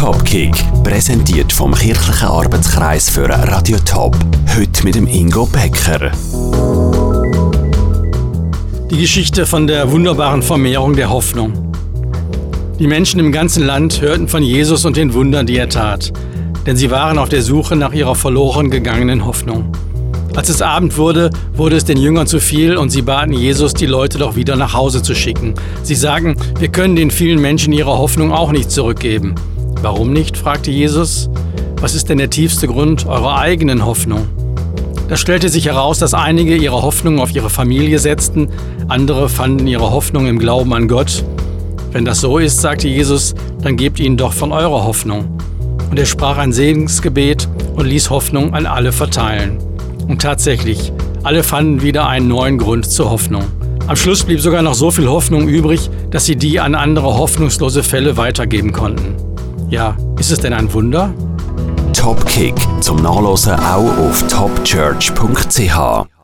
Topkick, präsentiert vom kirchlichen Arbeitskreis für Radio Top. Heute mit dem Ingo Becker. Die Geschichte von der wunderbaren Vermehrung der Hoffnung. Die Menschen im ganzen Land hörten von Jesus und den Wundern, die er tat, denn sie waren auf der Suche nach ihrer verloren gegangenen Hoffnung. Als es Abend wurde, wurde es den Jüngern zu viel und sie baten Jesus, die Leute doch wieder nach Hause zu schicken. Sie sagen, wir können den vielen Menschen ihre Hoffnung auch nicht zurückgeben. Warum nicht? Fragte Jesus. Was ist denn der tiefste Grund eurer eigenen Hoffnung? Da stellte sich heraus, dass einige ihre Hoffnung auf ihre Familie setzten, andere fanden ihre Hoffnung im Glauben an Gott. Wenn das so ist, sagte Jesus, dann gebt ihnen doch von eurer Hoffnung. Und er sprach ein Segensgebet und ließ Hoffnung an alle verteilen. Und tatsächlich, alle fanden wieder einen neuen Grund zur Hoffnung. Am Schluss blieb sogar noch so viel Hoffnung übrig, dass sie die an andere hoffnungslose Fälle weitergeben konnten. Ja, ist es denn ein Wunder? Topkick zum Nachlesen auch auf topchurch.ch.